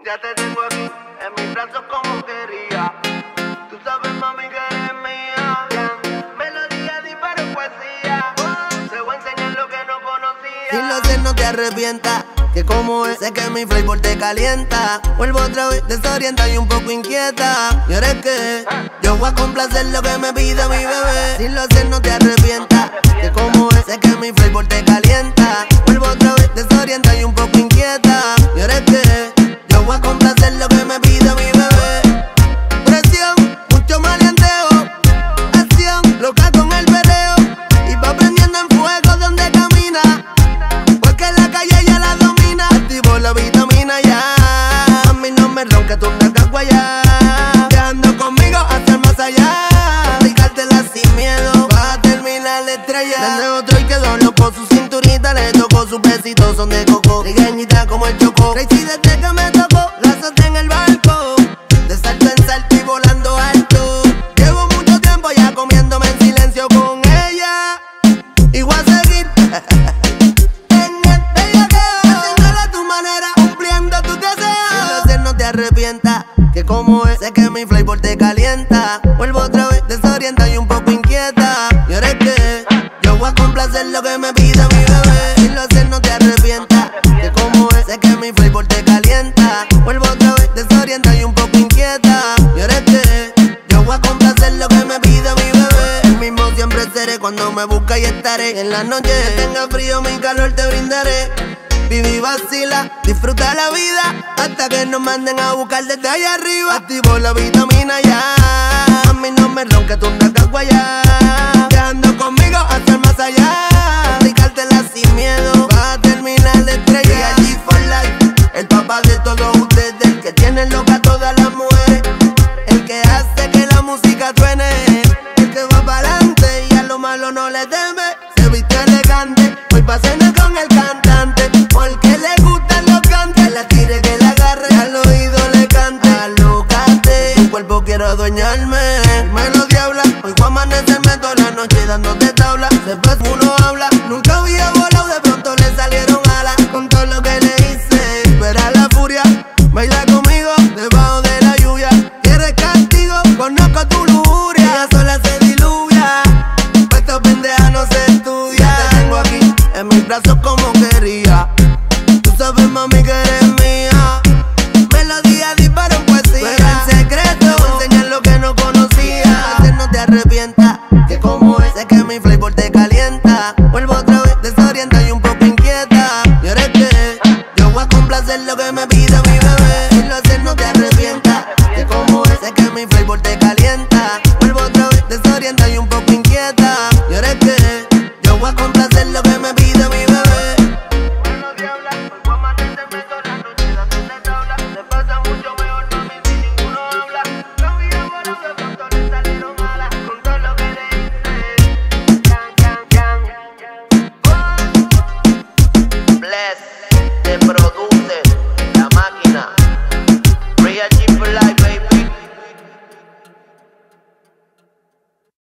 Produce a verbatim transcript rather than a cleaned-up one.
Ya te tengo aquí, en mis brazos como quería. Tú sabes, mami, que eres mía. Melodía, disparo, poesía. Te voy a enseñar lo que no conocía. Si lo sé, no te arrepientas, que como es, sé que mi flavor te calienta. Vuelvo otra vez desorienta y un poco inquieta. Y ahora es que yo voy a complacer lo que me pida mi bebé. Si lo sé, no te arrepientas, que como es, sé que mi flavor te calienta. Vuelvo otra vez desorienta y un poco inquieta. Y ahora es que yo voy a complacer lo que me pida mi bebé. Presión, mucho maleanteo, acción, loca con el perreo. Y va prendiendo en fuego donde camina, porque en la calle ya la domina. Activo la vitamina ya, a mí no me ronca tu nalga ya. Viajando conmigo hasta el más allá, aplicártela sin miedo, va a terminar la estrella. Prende otro y quedó loco, su cinturita le tocó, sus besitos son de coco, trigueñita como el choco. Crazy desde que me tocó, la azoté en el barco, de salto en salto y volando alto. Llevo mucho tiempo ya comiéndome en silencio con ella, y voy a seguir en el bellaqueo, haciéndolo a tu manera, cumpliendo tus deseos. Si lo sé, no te arrepientas, que como es, sé que mi flavor te calienta. Vuelvo otra vez desorienta y un poco inquieta. Y ahora es que yo voy a complacer lo que me pida mi bebé. Si lo sé, no te arrepientas, que como es, sé que mi flavor te calienta. Vuelvo otra vez desorienta y un poco inquieta. Y ahora es que yo voy a complacer lo que me pida mi bebé. El mismo siempre seré, cuando me busca y estaré. En la noche que tenga frío, mi calor te brindaré. Viví, vacila, disfruta la vida, hasta que nos manden a buscar desde allá arriba. Activo la vitamina ya, a mí no me ronca tu nalga ya. Viajando conmigo hasta el más allá, aplicártela sin miedo, va a terminar la estrella. G for life, el papá de todos ustedes, el que tiene loca a todas las mujeres, el que hace que la música truene, el que va para adelante y a lo malo no le teme. Se viste elegante, hoy pa' cenar con el cantante, porque le gustan los cantes. La tire que la agarre, al oído le cante. Alócate, tu cuerpo quiero adueñarme. Me lo diabla, hoy voy a amanecerme toda la noche dándote tabla. Después uno habla, nunca había volado, de pronto le salieron alas. Con todo lo que le hice, espera la furia, baila conmigo debajo de la lluvia. ¿Quieres castigo? Conozco tu lujuria, ella sola se diluvia, pues esta pendeja no se estudia. Ya te tengo aquí, en mis brazos como quería. Tú sabes, mami, que eres mía. Melodía, disparo, poesía. Pero en secreto voy a enseñar lo que no conocía. Si no te arrepientas, que como es, sé que mi flavor te calienta. Vuelvo otra vez desorienta y un poco inquieta. Y ahora es que yo voy a complacer lo que me pida mi bebé. Si lo haces, no te arrepientas, que como es, sé que mi flavor te calienta. Vuelvo otra vez desorienta y un poco inquieta. Y ahora es que yo voy a complacer lo que me pida mi bebé. De pro